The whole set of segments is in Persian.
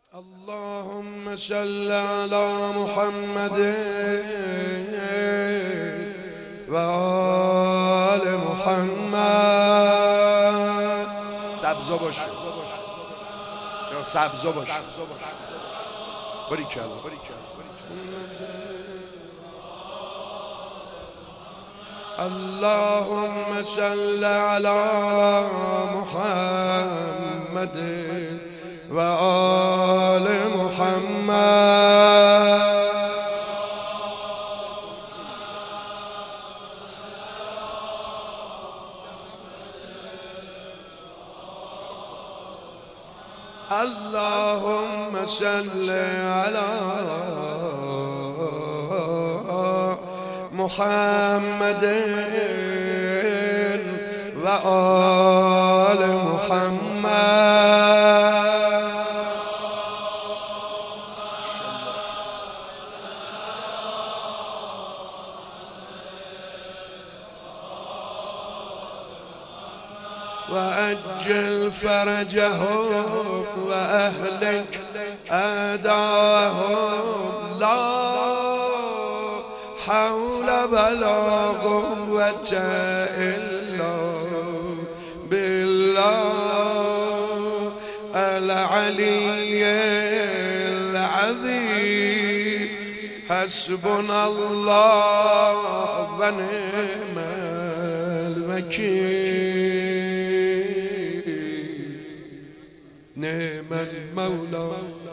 اللهم صل على محمد و آل محمد. سبزا باشه چرا سبزا باشه. باریکلا. اللهم صل على محمد و آل محمد. اللهم صل على محمد و آل محمد. وأجل فرجهم وأهلك أعداءهم. لا حول ولا قوة إلا بالله العلي العظيم. حسبنا الله ونعم الوكيل. نعم المولى.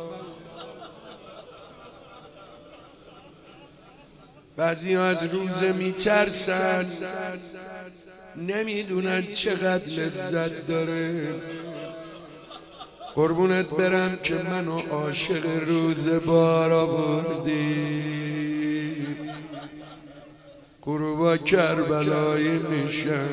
بعضی از روزه میترسن، نمیدونن چقدر لذت داره. قربونت برم که منو عاشق روز بار آوردی. غروبا کربلایی میشن.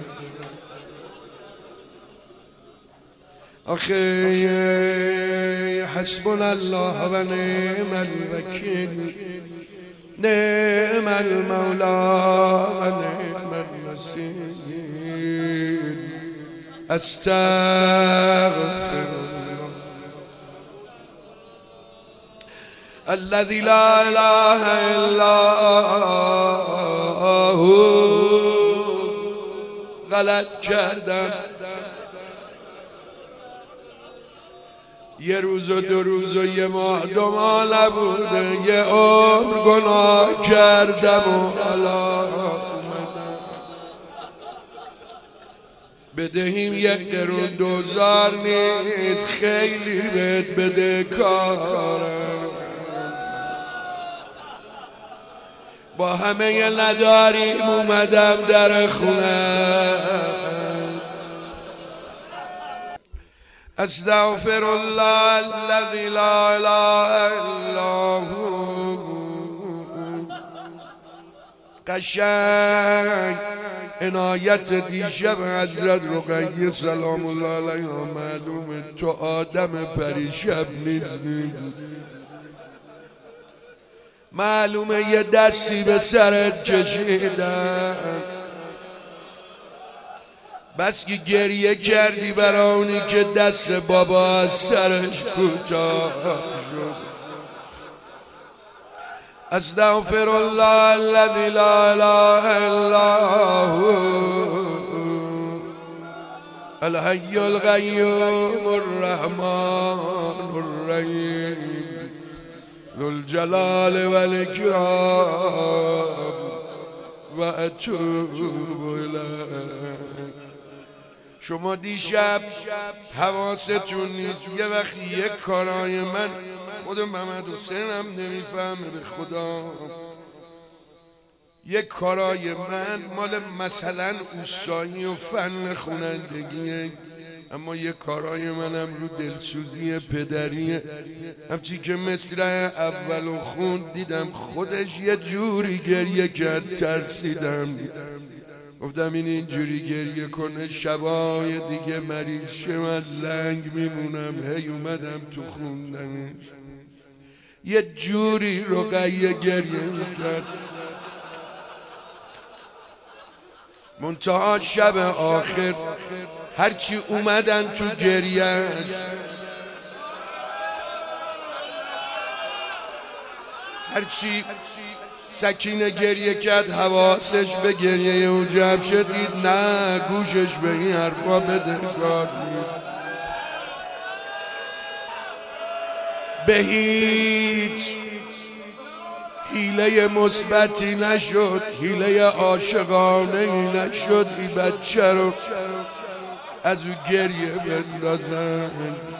آخه حسبنا الله و نعم الوکیل. نعم المولى و نعم النصير. استغفر الذي لا اله الا هو. غلط کردم. یه روز و دو روز و یه ماه دو ماه نبوده، یه عمر گناه کردم و حالا بدهیم یک قرون دوزار نیست، خیلی بهت بده کارم. با همه نداریم اومدم در خونه. استغفر الله الذي لا اله الا هو. قشنگ عنایت دیشب حضرت رقیه سلام الله علیها معلومه تو آدم پریشب نیستی. معلومه یه دستی به سرت کشیدن، بس که گریه کردی برای اونی که دست بابا از سرش کوتاه شد. استغفر الله الذي لا اله الا هو الحي القيوم الرحمن الرحيم ذو الجلال والإكرام وأتوب إليه. شما دیشب حواستون نیست. یه وقتی یک کارای من خود محمد حسینم نمیفهمه به خدا. یک کارای من مال مثلا اوستایی و فن خوانندگیه، اما یه کارای منم رو دلسوزی پدریه. همچی که مصرع اولو خوند دیدم خودش یه جوری گریه کرد، ترسیدم. گفتم اینجوری گریه کنه شبای دیگه مریض شه من لنگ میمونم. هی اومدم تو خوندنش یه جوری رقیه گریه میکرد. منتها شب آخر هرچی اومدن تو گریهش هرچی سکینه گریه کرد حواسش به گریه او جمع شد، دید نه گوشش به این حرفا بدهکار نیست. به هیچ حیله مثبتی نشد، حیله عاشقانه ای نشد این بچه رو از او گریه بندازن.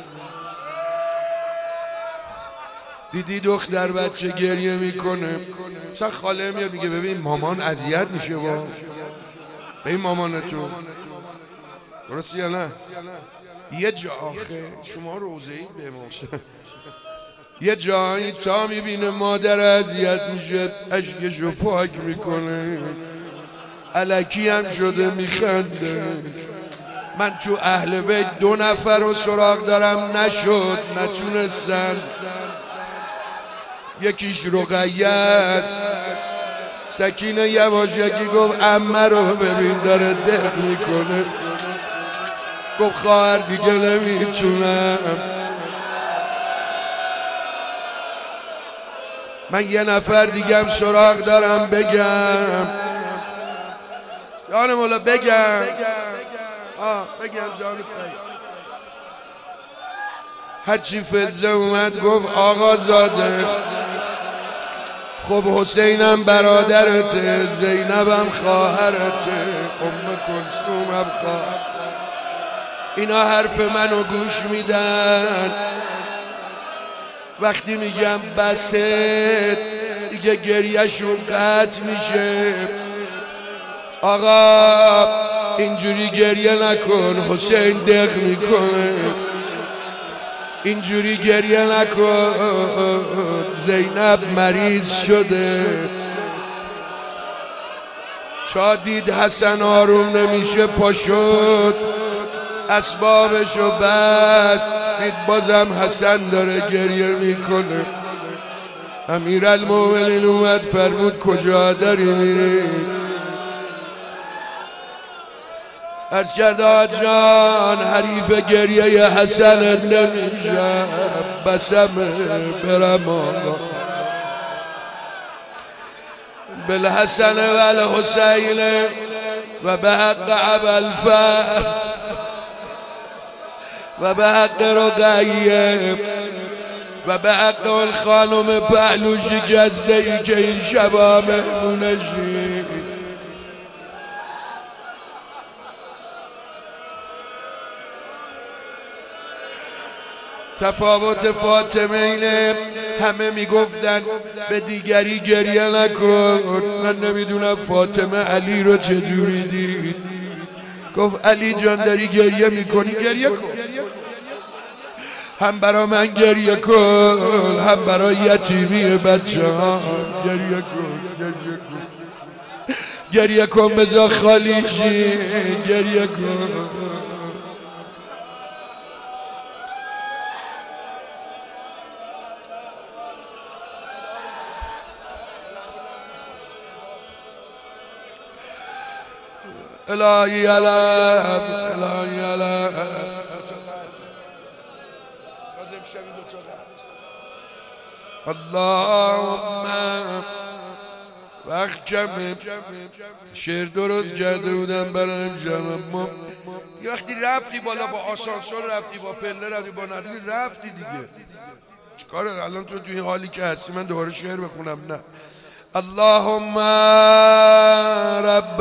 دیدی دختر بچه گریه میکنه، مثلا خاله میاد میگه ببین مامان اذیت میشه با به این مامان تو، درسته یا نه؟ یه جا آخه شما روزه‌ای به ما یه جایی تا میبینه مادر اذیت میشه اشکشو پاک میکنه، الکی هم شده میخنده. من تو اهل بیت 2 نفر رو سراغ دارم نشد، نتونستن. یکیش رقیه است، سکینه یواشکی گفت عمه رو ببین داره دق میکنه، گفت خواهر دیگه نمیتونم. من یه نفر دیگه هم سراغ دارم بگم، جان مولا بگم، بگم جان سعید. هرچی فزه اومد گفت آقا زاده، خب حسینم برادرته، زینبم خواهرته، کلثوم هم خواهر. اینا حرف منو گوش میدن، وقتی میگم بسه دیگه گریهشون قطع میشه. آقا اینجوری گریه نکن، حسین دق میکنه. اینجوری گریه نکن، زینب مریض شده. چا دید حسن آروم نمیشه پا شد، اسبابشو بس، دید بازم حسن داره گریه میکنه. امیرالمومنین اومد فرمود کجا داری میری؟ عرض کرد جان حریف گریه حسنت نمیشم، بسم برم آقا. بالحسن و الحسین و به حق ابوالفضل و به حق رقیه و به حق اون خانم پهلوشی گزده ای که این شبا مهمونشی. تفاوت فاطمه اینه، همه میگفتن به دیگری گریه نکن. من نمیدونم فاطمه علی رو چجوری دید. گفت علی جان داری گریه میکنی گریه کن، هم برا من گریه کن، هم برا یتیمی بچه ها گریه کن، گریه کن، گریه کن بذار خالی شی، گریه کن. الهی علم، الهی علم. اللهم وقت کمه، شعر درست کرده بودم برای امشب. یه وقتی رفتی بالا با آسانسور، رفتی با پله، رفتی با نداری، رفتی دیگه. چیکاره الان تو این حالی که هستی من دوباره شعر بخونم؟ نه. اللهم رب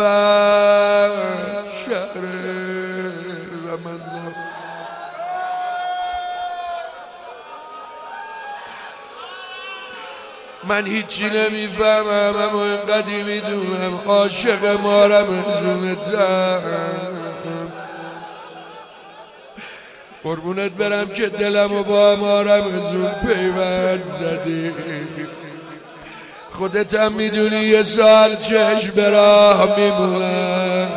شهر رمضان من هیچی نمیفهمم اما اینقدی میدونم عاشق ما رمضانتم. قربونت برم که دلمو با ما رمضان پیوند زدی. خودت هم میدونی یه سال چشم به راه میمونم.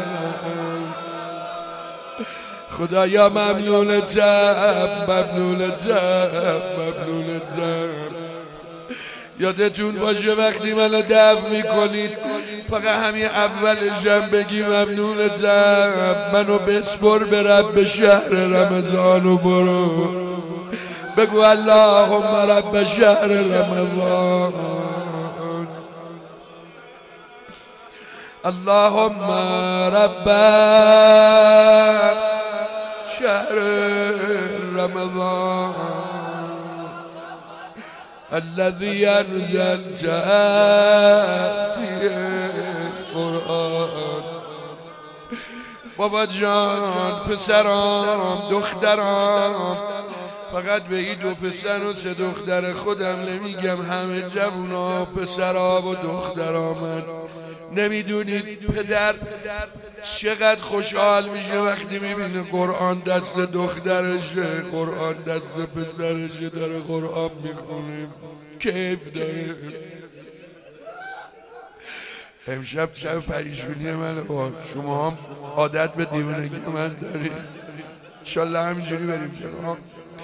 خدایا ممنونتم، ممنونتم، ممنونتم. یادتون باشه وقتی منو دفع میکنید فقط همین اولشم بگی ممنونتم. منو بسپر به رب شهر رمضان و برو. بگو اللهم رب شهر رمضان، اللهم رب شهر رمضان الذي أنزلت فيه القرآن. بابا جان، پسرام، دخترام، فقط به این دو پسر و سه دختر خودم نمیگم، همه جوونا پسرا و دخترامن. نمیدونید پدر چقدر خوشحال میشه وقتی میبینه قرآن دست دخترشه، قرآن دست پسرشه، داره قرآن میخونه، کیف داره. امشب شب پریشونی من با شما هم عادت به دیوانگی من دارید، انشالله همینجوری بریم جلو.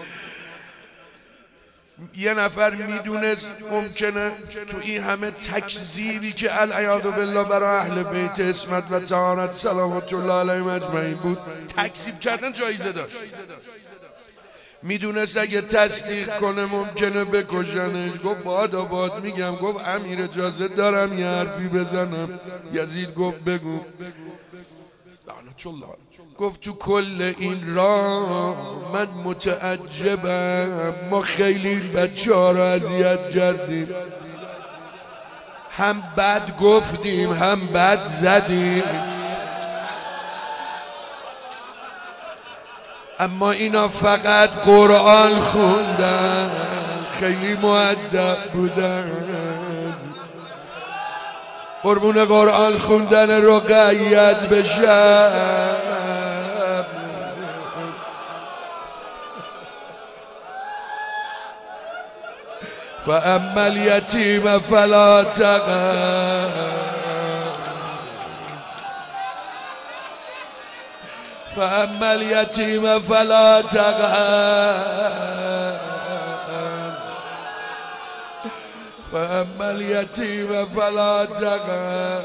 یه نفر میدونست ممکنه تو این همه تکذیبی که العیاذ بالله برای اهل بیت عصمت و طهارت صلوات الله علیهم اجمعین بود تکذیب کردن جایزه داشت، میدونست اگه تصدیق کنه ممکنه بکشنش. گفت باد میگم. گفت امیر اجازه دارم یه حرفی بزنم؟ یزید گفت بگو. گفت تو کل این راه من متعجبم، ما خیلی بچه ها را اذیت کردیم، هم بد گفتیم هم بد زدیم، اما اینا فقط قرآن خوندن، خیلی مؤدب بودن، قربون قرآن خوندن رقیت بشن. فاما الیتیم فلا تقهر، فاما الیتیم فلا تقهر، فاما الیتیم فلا تقهر.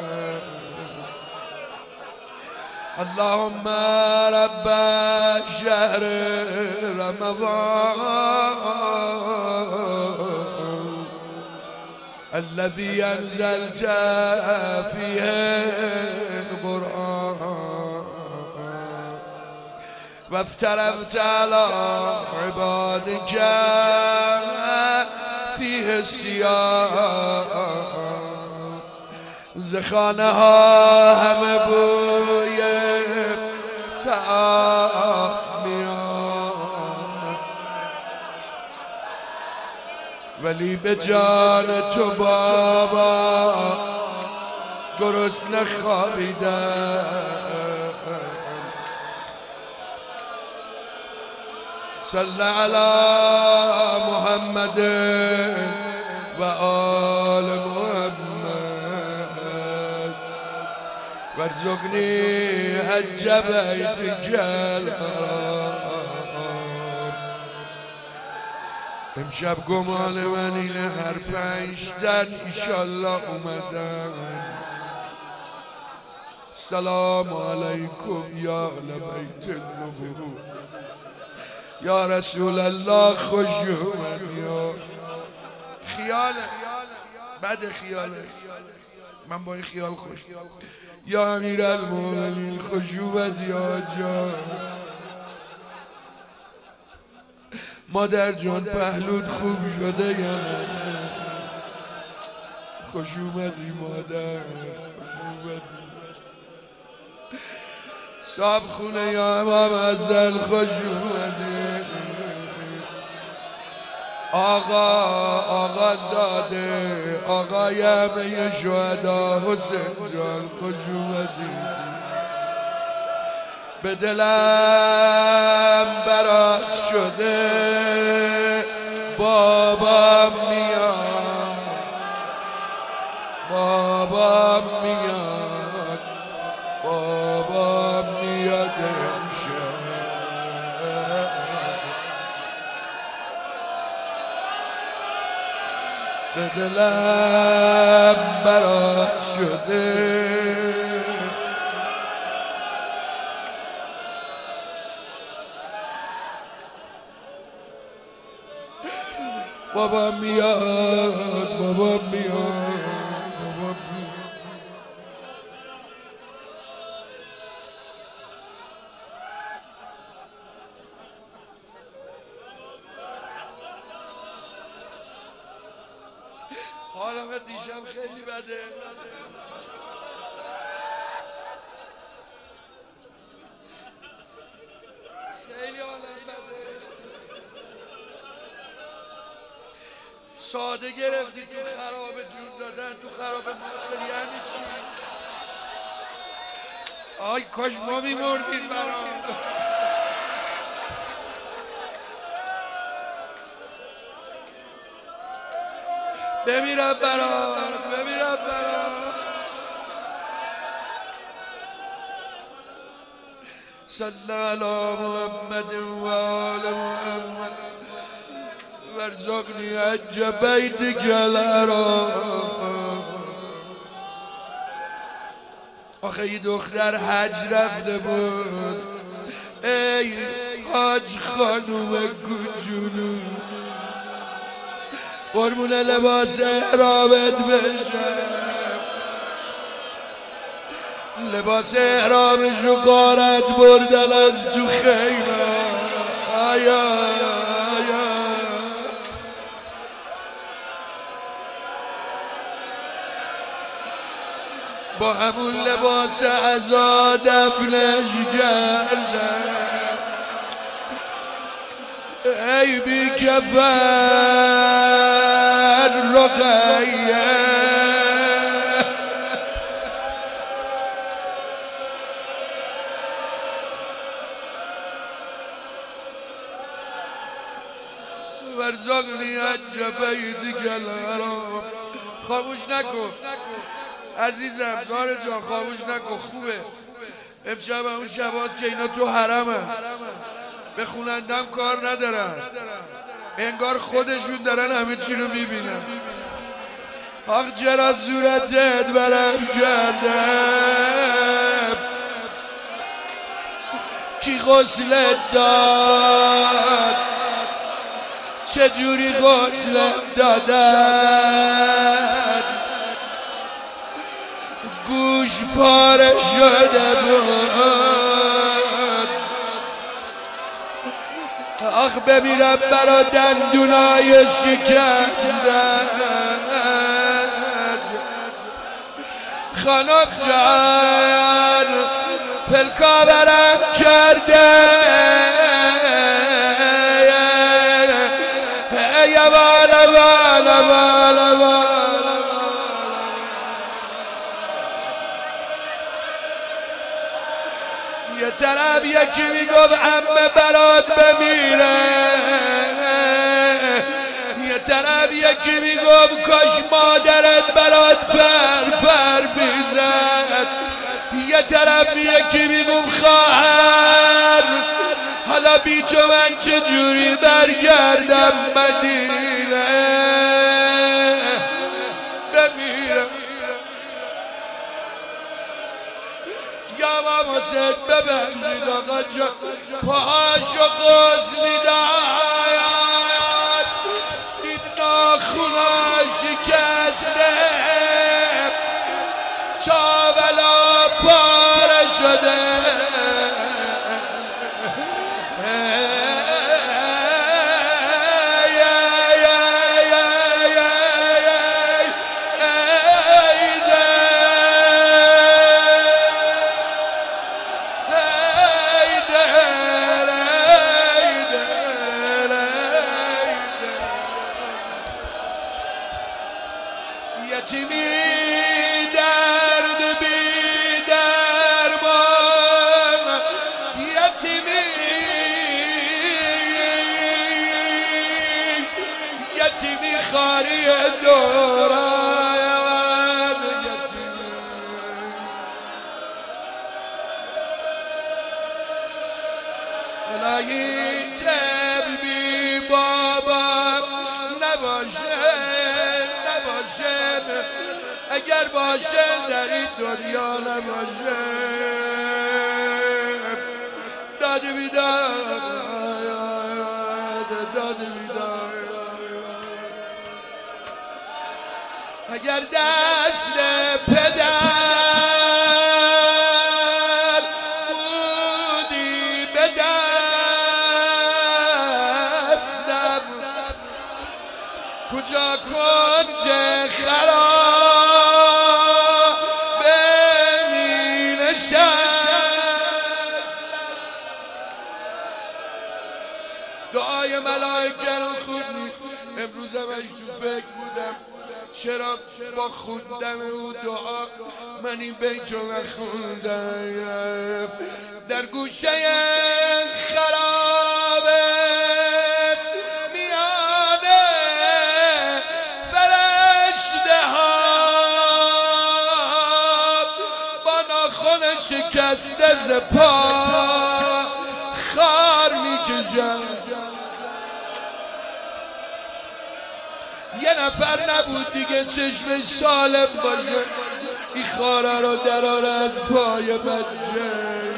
اللهم رب شهر رمضان الذي أنزلت فيه القرآن وافترضت على عبادك فيه الصيام، زخانه ها همه بوی طعام میاد، ولی به جان تو بابا گرسنه خوابیدم. صل علی محمد و آل محمد وارزقنی حج بیتک الحرام. امشب گمان من اینه هر 5 تن ایشالله اومدن. سلام علیکم یا اهل بیت النبوة، یا رسول الله خوش اومد. یا خیاله بد خیاله، من با این خیال خوش. یا امیر المؤمنین خوش اومد. یا جان مادر جان پهلود خوب شده یا نه؟ خوش اومدی مادر، خوش اومدی. صاحب خونه یا امام ازل خوش اومدی. آقا زاده، آقای همه شهدا حسین جان خوش اومدی. به دلم برات شده بابام میاد، بابام میاد، بابام میاد امشب. به دلم برات شده بابا میاد بابا میاد بابا میاد. حالم دیشب خیلی بده. خیلی حالم بده. ساده گرفتی تو خراب جون دادن، تو خراب ماچل یعنی چی؟ آی کاش ما میمردیم برام. بمیرم برات بمیرم برات. صلی علی محمد و آل محمد وارزقنی حج بیتک الحرام. آخه یه دختر حج رفته بود، ای حاج خانوم کوچولو، قربون لباس احرامت بشم. لباس احرامشو غارت بردن از تو خیمه. آیا با همون لباس عزا دفنش کردن. ای بی کفن رقیه، وارزقنی حج بیتک الحرام. خاموش نکن عزیزم، زار جان خاموش نکن. خوبه امشب اون شباست که اینا تو حرمه، به خونندم کار ندارن، انگار خودشون دارن همه چی رو میبینن. آخ چرا صورتت برم کردم، کی غسلت داد، چجوری غسلت دادن، گوش پاره شده بود. آخ بمیرم برا دندونای شکستن. خانم جان پلکا برم کرده، یا بالا بالا بالا بالا. یه طرف یکی میگفت عمه برات بمیره، یه طرف یکی میگفت کاش مادرت برات پر میزد، یه طرف یکی میگفت خواهر حالا بی تو من چجوری برگردم مدینه بمیرم. یا بابا سید ببخشید آقا جان، پاهاشو قوس میداد، این ناخونا شکسته، تا بلا پاره شده. یتیمی درد بی درمان، یتیمی خاری دوران، الهی طفل بی بابا نباشه، اگر باشه در این دنیا نباشه. داد بیداد داد بیداد اگر دست پدر بودی به دستم کجا کنج خراب می نشست دعای ملائکه رو خوندی امروزم اش تو فکر بودم چرا با خوندن او دعا من این بیت رو نخوندم در گوشه خراب میانه فرشته ها با ناخن شکسته ز پا خار میکشند یه نفر نبود دیگه چشمش سالم باشه این خاره رو دراره از پای بچه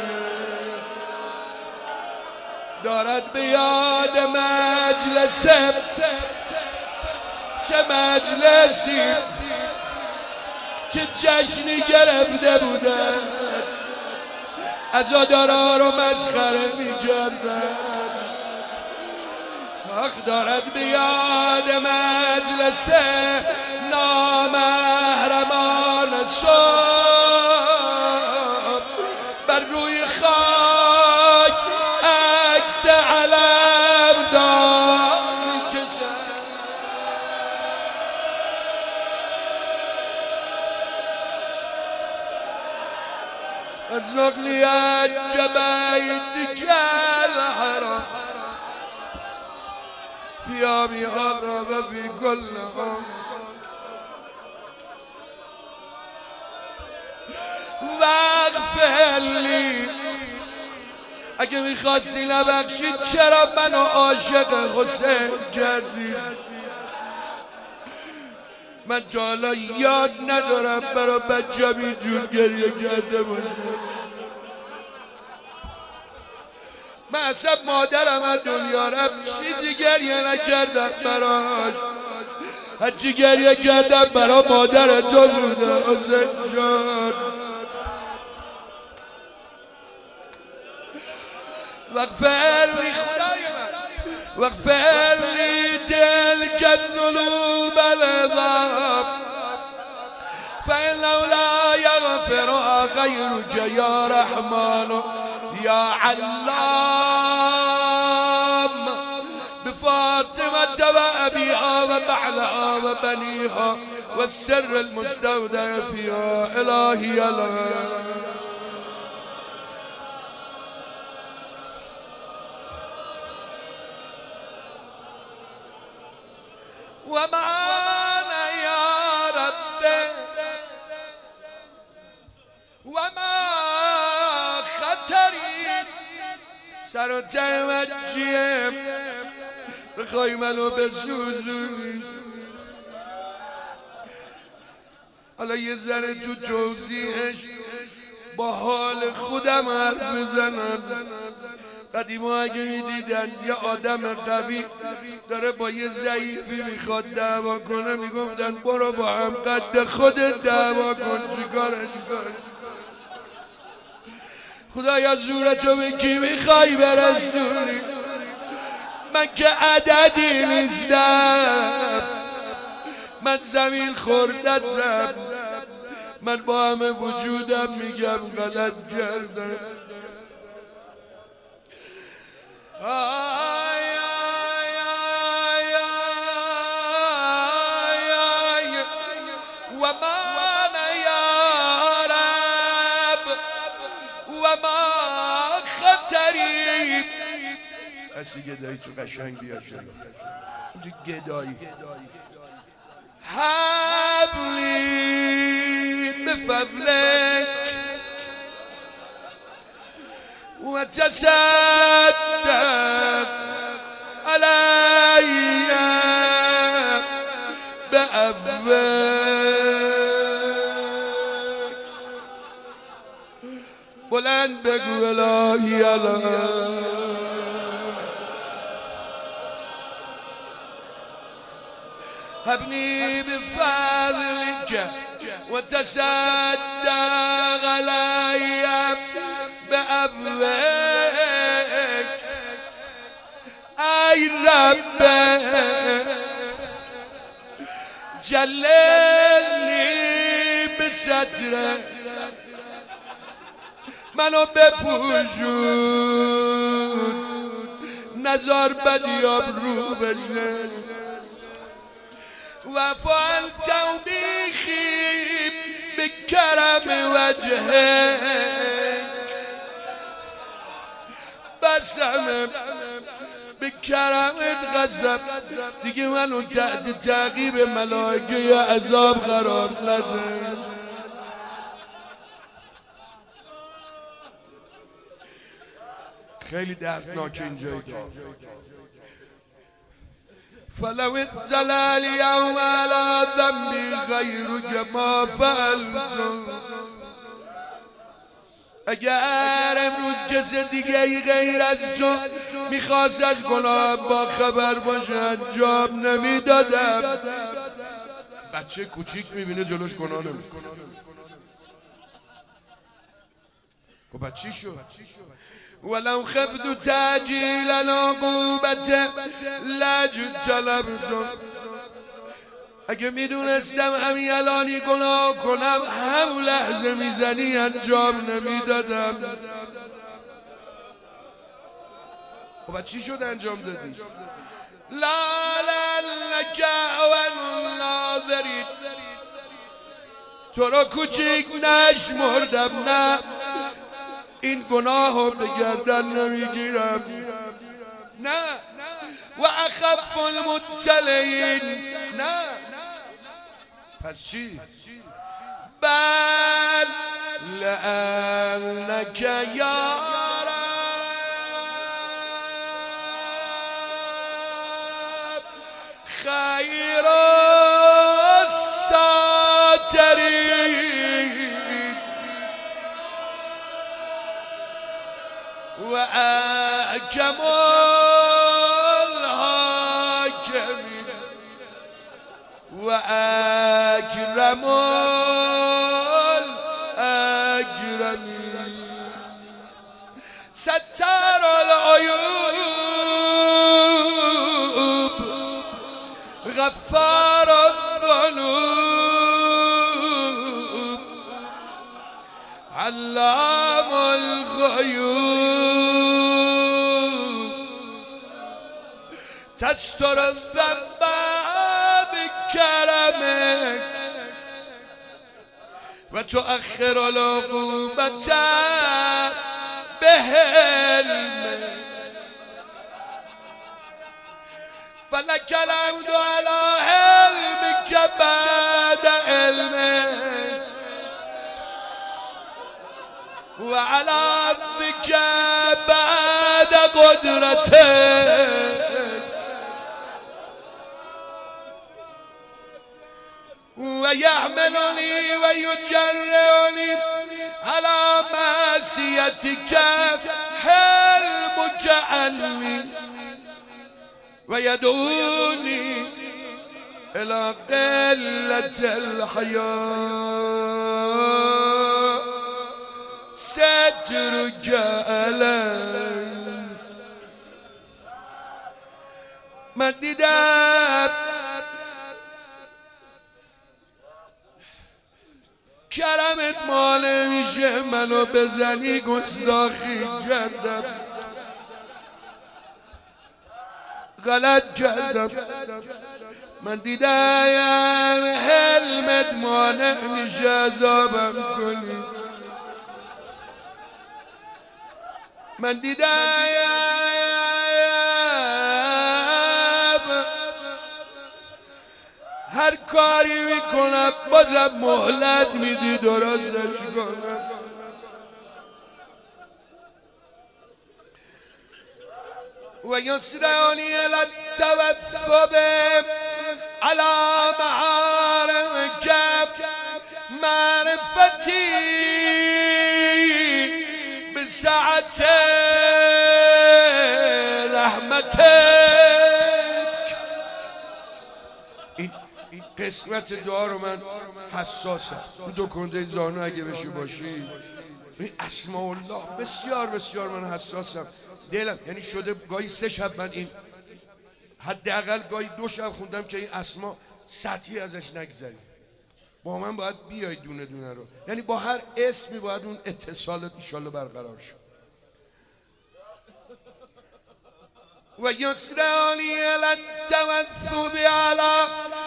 دارد به یاد مجلسم چه مجلسی چه جشنی گرفته بودن عزادارا رو مسخره میکردن حق دارد به یاد مجلس نامحرمان صبح بر روی خاک عکس علم دار میکشد از نقلیت جبیت الحرام فيها بأغرب في كل غم واغفر لي اگه میخواستی نبخشید چرا منو عاشق حسین کردی من تا حالا یاد ندارم برا بچم اینجور گریه کرده باشم من اصلا مادرم از دنیا رفت چیزی گریه نکردم براش هرچی گریه کردم برا مادر تو بوده حسین جان واغفر لی خدای من واغفر لی تلک الذنوب العظام فإنه لا يغفرها غيرك يا رحمن يا علام بفاطمة وأبيها وبعلها وبنيها والسر المستودع فيها إلهي الله ومعنا يا رب وما خطري سر و توجیم بخوای منو بسوزونی حالا یه ذره تو توضیحش با حال خودم حرف بزنم قدیما اگه میدیدن یه آدم قوی داره با یه ضعیفی میخواد دعوا کنه میگفتن برو با هم قد خودت دعوا کن چیکارش کن خدایا زورتو به کی میخوای برسونی من که عددی نیستم من زمین خوردتم من با همه وجودم میگم غلط کردم وما يا رب وما خطري اسی گدایی تو قشنگ بیاد جلو اینجا گدایی حبلی بفضلك وتصدق علي بعفوك بلند بگو الهی الله هبني بفضلك وتصدق علي بأبوك أي رب جللني بسترك منو بپوشون نزار بدیاب رو بشه و فعل توبیخی بکرم وجهك بسم بکرمت غضب دیگه منو تحت تعقیب ملائکه عذاب قرار نده. خیلی دردناک اینجایی دار. فلو اطلع اليوم على ذنبي غيرك ما فعلت اگر امروز کسی دیگه غیر از تو میخواست از گناه با خبر باشه انجام نمیدادم. بچه کوچیک میبینه جلوش گناه نمیکنه. خب بچی شد. ولو خفت تعجیل العقوبة لاجتنبت اگه میدونستم همین الانی گناه کنم هم لحظه میزنی انجام نمیدادم. خب چی شد انجام دادی؟ لا لك والناظرین تو را کوچیک نشمردم نه این گناه به گردن نمیگیرم نه و اخف المبتلین نه. پس چی؟ بل لأنك یا رب خیر الساترین و احکم الحاکمین و اکرم الاکرمین ستار العیوب غفار الذنوب علام الغیوب تستر الذنب بكرمك وتؤخر العقوبة بحلمك فلك الحمد على علمك بعد علمك وعلى عفوك بعد قدرتك ويحملني ويجرني على معصيتك حلمك عني ويدعوني إلى قلة الحياء سترك علي. من دیدم کرمت مال میشه منو بزنی گستاخی کردم غلط کردم. من دیدم حلمت مانع میشه عذابم کنی. من دیدم هر کاری میکنم بازم مهلت میدی درستش کنم. و یسرانی التوفب على محارمك معرفتی بسعة رحمتك. قسمت دعا رو من حساسم. دو کنده زانو اگه بشه باشی، این اسماء الله بسیار بسیار من حساسم. دلم یعنی شده گاهی 3 شب من این حداقل گاهی 2 شب خوندم که این اسما سطحی ازش نگذری. با من باید بیای دونه دونه رو، یعنی با هر اسمی باید اون اتصالت انشالله برقرار شد. و یسرانی التوثب علی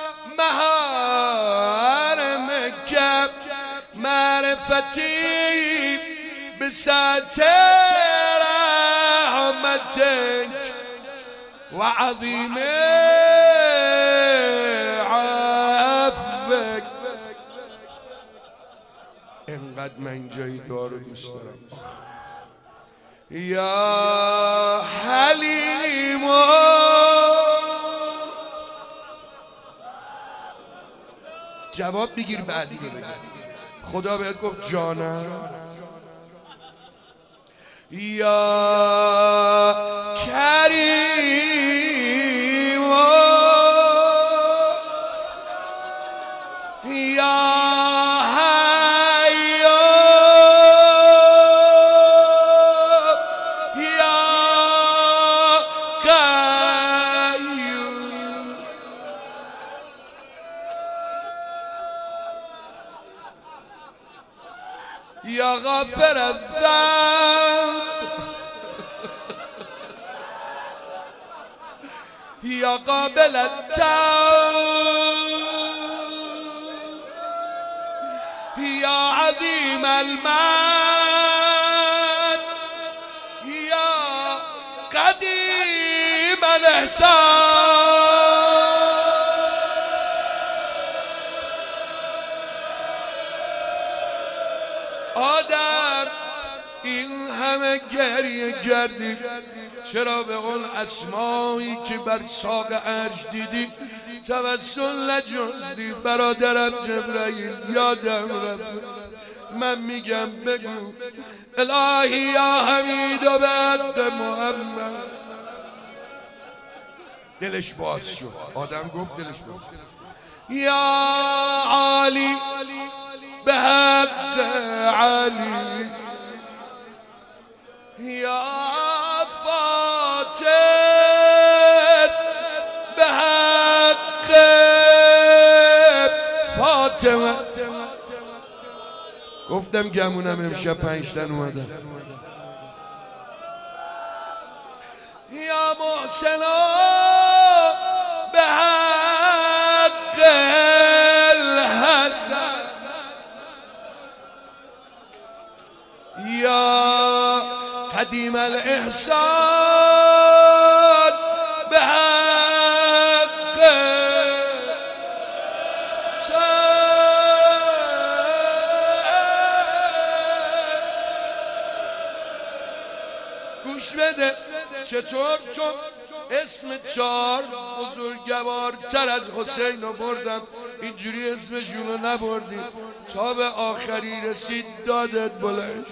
محارمک معرفتی بساط رحمتک و عظیم عفوک. انقدر من اینجای دعا رو دوست دارم. یا حلیم، جواب بگیر بعدی رو بگیر. خدا بهت گفت جانم. یا کریم، یا یا غافر الذنب، یا قابل التوب، یا عظیم المن، یا قدیم الاحسان. آدم این همه گریه کردی چرا به اون اسمایی که بر ساق عرش دیدی توسل نجستی؟ برادرم جبرائیل یادم رفت. من میگم بگو الهی یا حمید و بعد محمد. دلش باز شد. آدم گفت دلش باز. یا علی به حق علی، یا فاتح به حق فاطمه. گفتم گمونم امشب 5 تن اومدن. یا محسن به حق الحسن، یا قدیم الاحسان به حق گوش بده چطور تو اسم 4 بزرگوارتر از حسین رو بردم، اینجوری اسمشون رو نبردی. تا به آخری رسید دادت بلند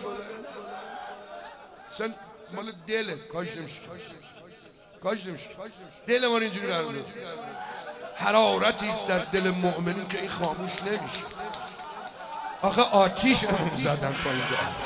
اصلا مال دله. کاش نمیشه، کاش نمیشه. دل ما رو اینجوری قرار بده. حرارتی است در دل مؤمنین که این خاموش نمیشه. آخه آتیش هم زدن پایین.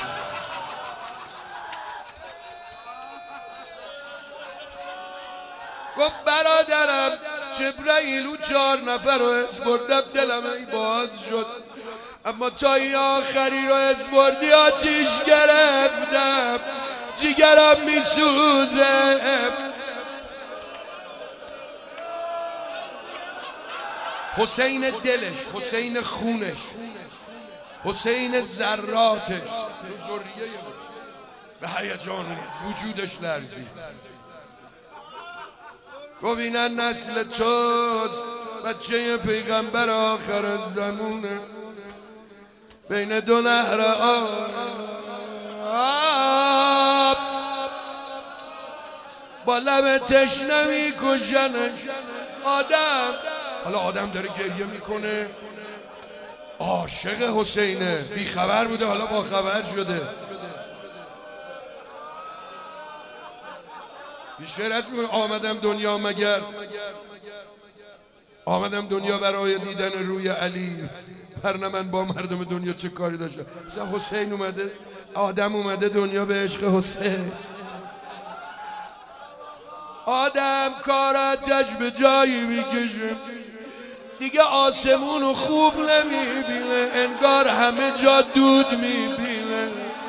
گفت برادرم جبرائیل و 4 نفر رو اسبردم، دلم ای باز شد، اما تا این آخری رو اسبردی آتیش گرفتم، جیگرم میسوزه. حسین دلش، حسین خونش، حسین ذراتش به هیجان وجودش لرزید. گفت این نسل توست، بچه پیغمبر آخر زمونه، بین 2 نهر آب با لب تشنه میکشنش. آدم، حالا آدم داره گریه میکنه، عاشق حسینه، بیخبر بوده حالا با خبر شده. بیشتر از میگه آمدم دنیا مگر آمدم دنیا برای دیدن روی علی، ورنه من با مردم دنیا چه کاری داشتم. مثلا حسین اومده، آدم اومده دنیا به عشق حسین. آدم کارت جشن جایی میکشه، دیگه آسمونو خوب نمیبینه، انگار همه جا دود میبینه.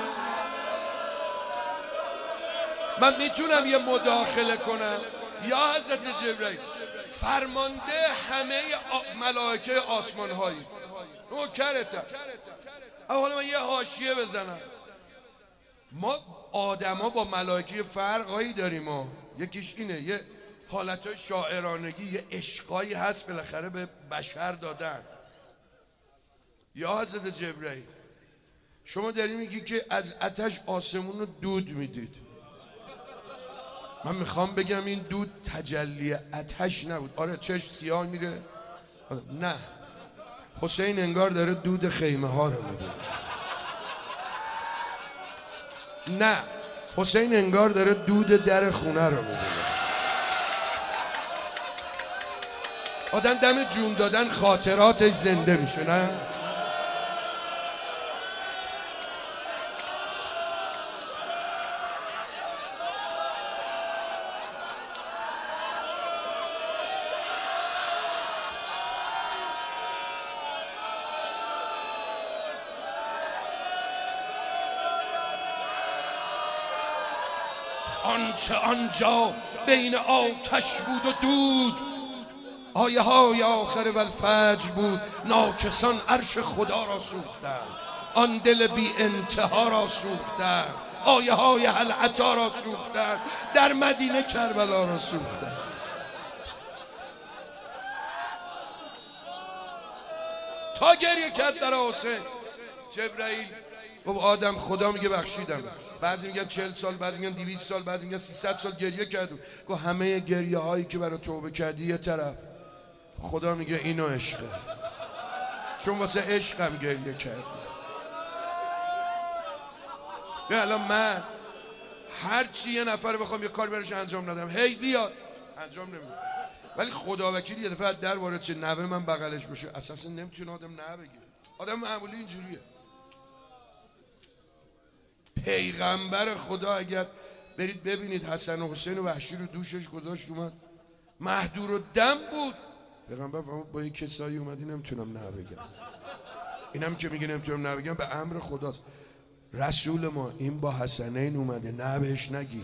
من میتونم یه مداخله کنم؟ یا حضرت جبرئیل فرمانده همه ملائکه آسمان هایی، نوکرتم. حالا من یه حاشیه بزنم. ما آدما با ملائکه فرقایی داریم ها. یکیش اینه، یه حالتهای شاعرانگی، یه عشقایی هست بالاخره به بشر دادن. یا حضرت جبرئیل شما داری میگی که از آتش آسمون رو دود میدید. من میخوام بگم این دود تجلی آتش نبود. آره چشم سیاه میره، نه، حسین انگار داره دود خیمه ها رو میده. نه، حسین انگار داره دود در خونه رو میده. آدم دم جون دادن خاطراتش زنده میشه، نه؟ آنچه آنجا بین آتش بود و دود، آیه های آخر والفجر بود. ناکسان عرش خدا را سوختند، آن دل بی انتها را سوختند. آیه های هل عطا را سوختند، در مدینه کربلا را سوختند. تا گریه کرد در حسین. جبرئیل گفت آدم خدا میگه بخشیدم. بعضی میگن 40 سال، بعضی میگن 200 سال، بعضی میگن 300 سال گریه کردم. گفت همه گریه هایی که برای توبه کردی یه طرف، خدا میگه اینو عشقه، چون واسه عشقم گریه کردی. به الان من هرچی یه نفر بخوام یه کار برش انجام ندم، هی بیاد انجام نمیده. ولی خدا وکیلی یه دفعه در وارد چه نوه من بغلش بشه، اساسا نمیتونه آدم نه بگه. آدم معمولی اینجوریه. پیغمبر خدا اگر برید ببینید حسن و حسین و وحشی رو دوشش گذاشت اومد، مهدور و دم بود. پیغمبر با یک کسایی اومدی نمیتونم نه بگم. اینم که میگه نمیتونم نه بگم به امر خداست. رسول ما این با حسنین اومده، نه بهش نگی.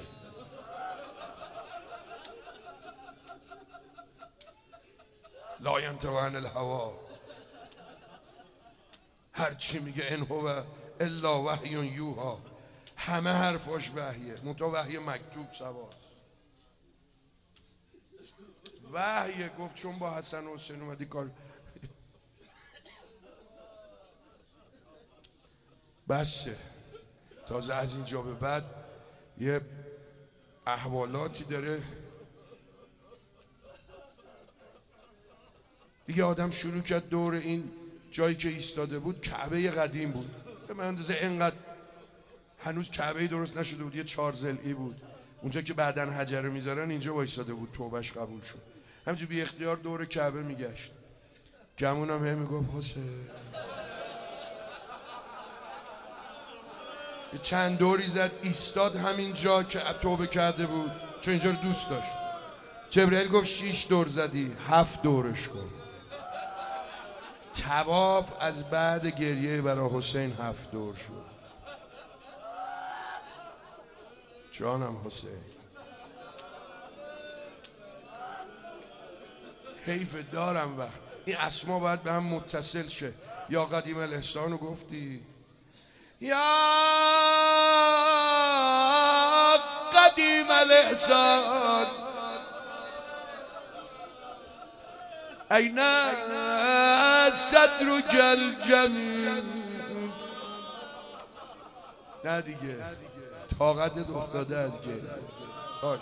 لا ینطق عن الهوا، هر چی میگه ان هو الا وحی یوحی، همه حرفاش وحیه، منتها وحی مکتوب سواست. وحیه. گفت چون با حسن و حسین اومدی کار بسه. تازه از اینجا به بعد یه احوالاتی داره دیگه. آدم شروع کرد دور این جایی که ایستاده بود، کعبه قدیم بود، به من اندازه اینقدر، هنوز کعبه درست نشده بود، یه 4 ضلعی بود. اونجا که بعدن حجر میذارن اینجا وایساده بود، توبهش قبول شد. همینجوری بی اختیار دور کعبه میگشت. گمونم هم میگفت حسین. چند دوری زد، ایستاد همین جا که توبه کرده بود، چون اینجا رو دوست داشت. جبرئیل گفت 6 دور زدی، 7 دورش کن. طواف از بعد گریه برای حسین 7 دور شد. جانم حسین، حیف دارم وقت این اسما باید به هم متصل شه. یا قدیم الاحسان رو گفتی، یا قدیم الاحسان این صدرک الجمیل. نه دیگه طاقتت افتاده از گریه. باش.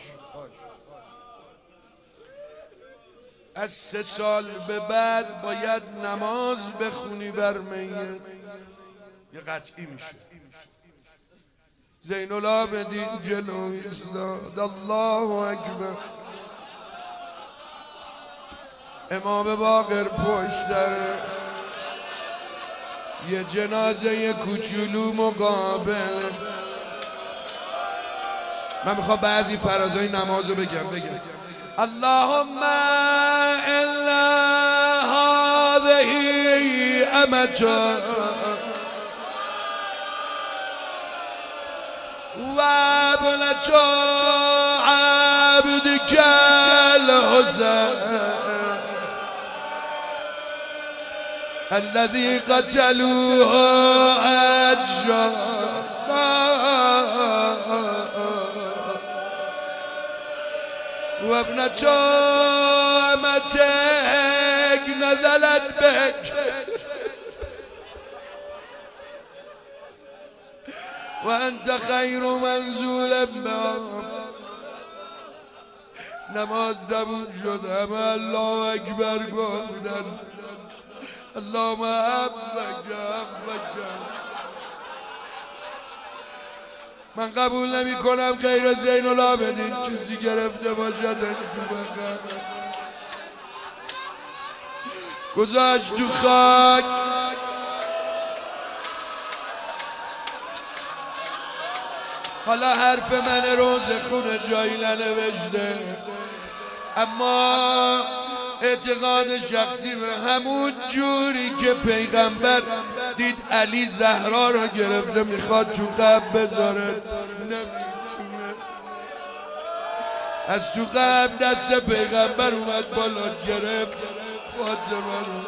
از 3 سال به بعد باید نماز بخونی بر میت. یه قطعی میشه. زین العابدین جلو ایستاد، الله اکبر. امام باقر پشت داره، یه جنازه کوچولو مقابل. من میخوام بعضی فرازهای نمازو بگم. اللهم الا هذه امته و ابنة عبدك الحسين الذي قتلوه أجرا وابنة أمتك نزلت بك وأنت خير منزول بهم. نماز تموم شد، همه الله اکبر گفتن. اللهم حبک. من قبول نمی کنم غیر زین العابدین چیزی گرفته باشد تو بخم. گذاشت تو خاک. حالا حرف من روز خونه جایی ننوشته، اما اعتقاد شخصی به همون جوری که پیغمبر دید علی زهرا را گرفته میخواد تو قبر بذاره، نمیتونه. از تو قبر دست پیغمبر اومد بالا گرفت فاطمه رو.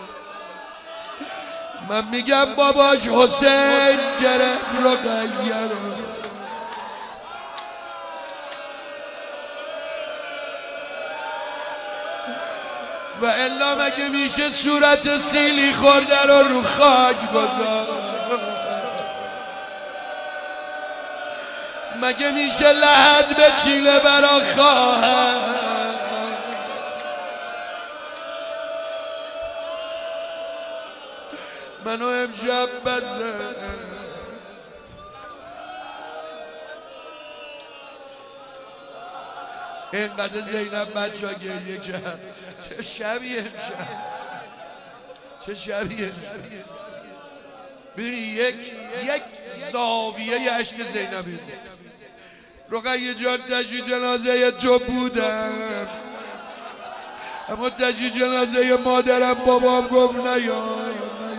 من میگم باباش حسین گرفت رقیه رو. و الا مگه میشه صورت سیلی خورده رو خاک گذاشت؟ مگه میشه لحد به چیله برا خواهر؟ منو امشب بزه اینقدر زینب بچه ها گریه کرد. چه شبیه امشب، چه شبیه. ببینی یک زاویه عشق زینبی. رقیه جان تشییع جنازه تو بودم، اما تشییع جنازه مادرم بابام گفت نیام.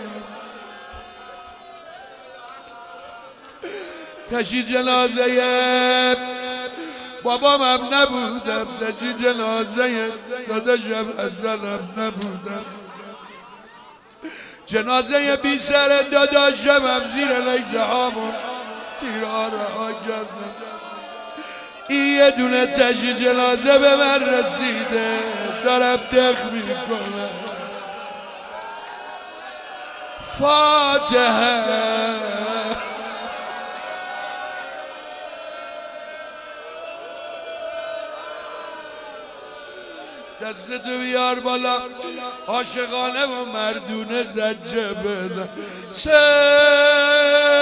تشییع جنازه بابام هم نبودم، تشییع جنازه داداشم حسنم نبودم. جنازه بی سر داداشم هم زیر نیزه هامون تیرها رها کردم. این یه دونه تشییع جنازه به من رسیده، دارم دق میکنم. فاتحه. دستتو بیار بالا، عاشقانه و مردونه زجه بزن.